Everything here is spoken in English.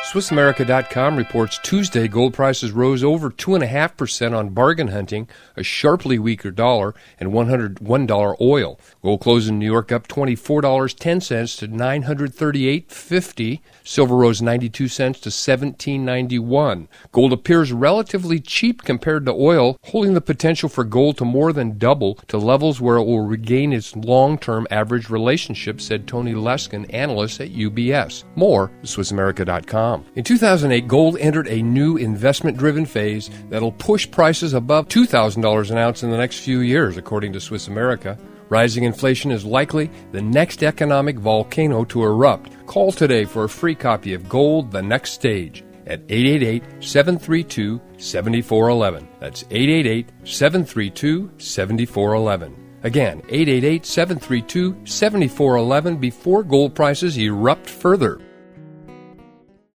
SwissAmerica.com reports Tuesday gold prices rose over 2.5% on bargain hunting, a sharply weaker dollar, and $101 oil. Gold closed in New York up $24.10 to $938.50. Silver rose 92 cents to $17.91. Gold appears relatively cheap compared to oil, holding the potential for gold to more than double to levels where it will regain its long-term average relationship, said Tony Leskin, analyst at UBS. More at SwissAmerica.com. In 2008, gold entered a new investment-driven phase that'll push prices above $2,000 an ounce in the next few years, according to Swiss America. Rising inflation is likely the next economic volcano to erupt. Call today for a free copy of Gold: The Next Stage at 888-732-7411. That's 888-732-7411. Again, 888-732-7411 before gold prices erupt further.